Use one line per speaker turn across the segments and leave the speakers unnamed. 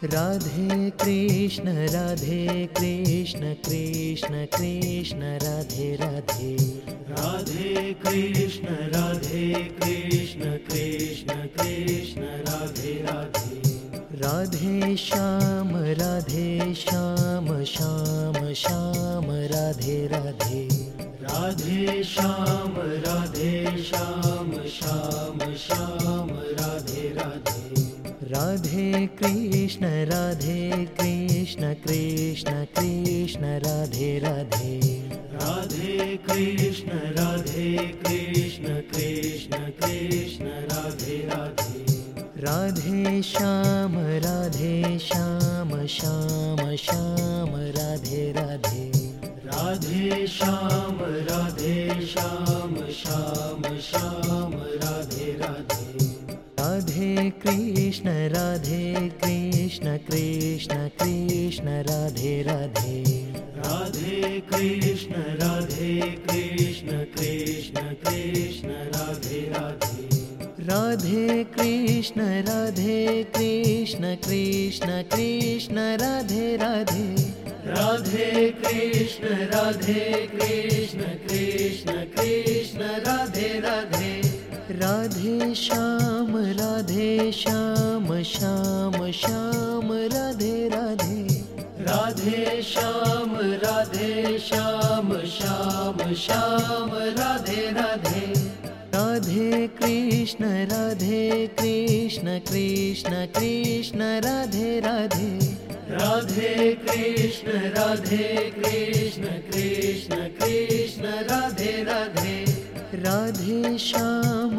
Radhe Krishna Krishna Krishna Radhe Radhe.
Radhe Krishna Krishna Krishna Radhe Radhe.
Radhe Shyam Shyam Shyam Radhe Radhe.
Radhe Shyam Shyam Shyam Radhe Radhe.
Radhe Krishna Krishna Krishna Radhe Radhe.
Radhe Krishna Krishna Krishna Radhe Radhe.
Radhe Shyam Shyam Shyam Radhe Radhe.
Radhe Shyam Shyam Shyam Radhe Radhe.
Radhe Krishna Krishna Krishna Radhe Radhe.
Radhe Krishna Krishna Krishna Radhe Radhe.
Radhe Krishna Krishna Krishna Radhe Radhe.
Radhe Krishna Krishna Krishna Radhe Radhe.
Radhe Shyam Shyam Shyam Radhe Radhe.
Radhe Shyam Shyam Shyam Radhe Radhe.
Radhe Krishna Krishna Krishna Radhe Radhe.
Radhe Krishna Krishna Krishna Radhe Radhe.
Radhe Shyam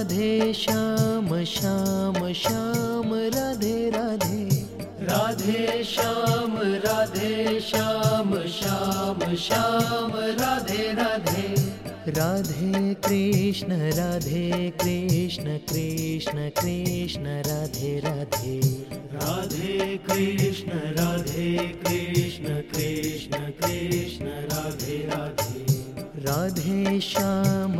Shyam Shyam Radhe Radhe.
Radhe Shyam Shyam Shyam Radhe Radhe.
Radhe Krishna Krishna Krishna Radhe Radhe.
Radhe Krishna Krishna Krishna Radhe Radhe.
Radhe Shyam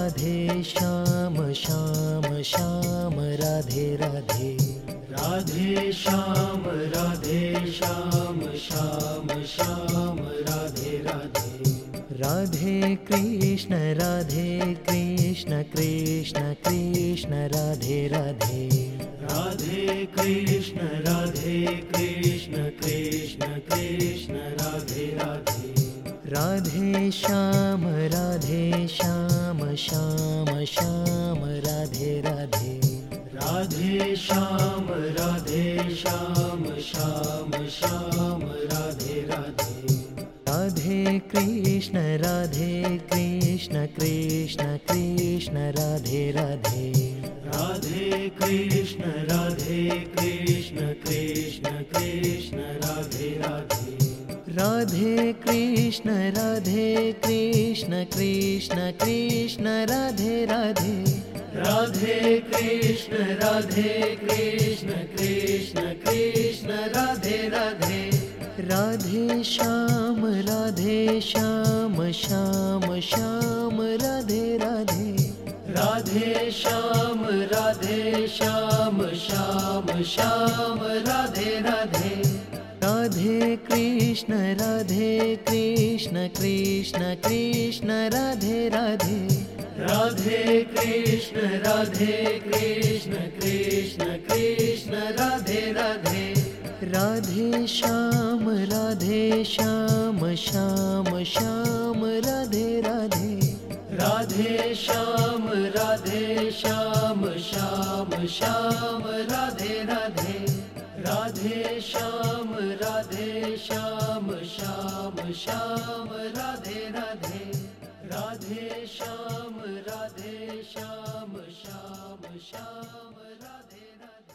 Shyam Shyam Radhe Radhe.
Radhe Shyam Shyam Shyam Radhe Radhe.
Radhe Krishna Krishna Krishna Radhe Radhe.
Radhe Krishna Krishna Krishna Radhe Radhe.
Radhe Shyam Shyam Shyam Radhe Radhe.
Radhe Shyam Shyam Shyam Radhe Radhe.
Radhe Krishna Krishna Krishna Radhe Radhe.
Radhe Krishna Krishna Krishna Radhe Radhe.
Radhe Krishna Krishna Krishna Radhe Radhe.
Radhe Krishna Krishna Krishna Radhe Radhe.
Radhe Shyam Shyam Shyam Radhe Radhe.
Radhe Shyam Shyam Shyam Radhe Radhe.
Radhe Krishna Krishna Krishna Radhe Radhe.
Radhe Krishna Krishna Krishna Radhe Radhe.
Radhe Shyam Shyam Shyam Radhe Radhe.
Radhe Shyam Shyam Shyam Radhe Radhe. Radhe Shyam Shyam Radhe Radhe. Radhe Shyam Shyam Shyam Radhe Radhe.